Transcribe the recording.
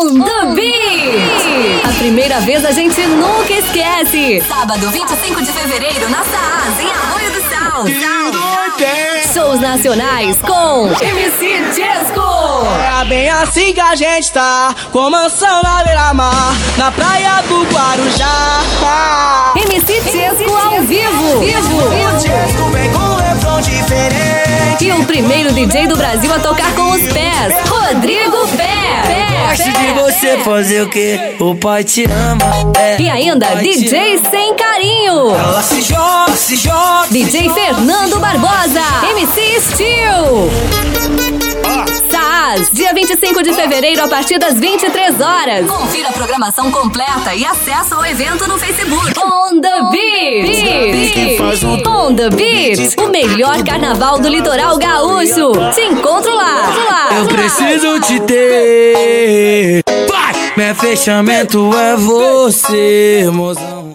On The Beat. A primeira vez a gente nunca esquece. Sábado, 25 de fevereiro, na Saaz, em Arroio do Sal. Shows nacionais com MC Chesco. É bem assim que a gente tá, com mansão na beira-mar, na praia do Guarujá. MC Chesco ao vivo. O Chesco vem com um refrão diferente. E o primeiro DJ do Brasil a tocar com os pés, Rodrigo Pé. Gosto de você fazer o que o pai te ama. E ainda DJ Sem Carinho. Ela se joga. DJ Fernando Barbosa. MC Steel. Saaz, dia 25 de fevereiro a partir das 23 horas. Confira a programação completa e acesso ao evento no Facebook. On The Beat. On The Beat, o melhor carnaval do litoral gaúcho. Te encontro lá. Eu preciso te ter. Vai! Meu fechamento é você, mozão.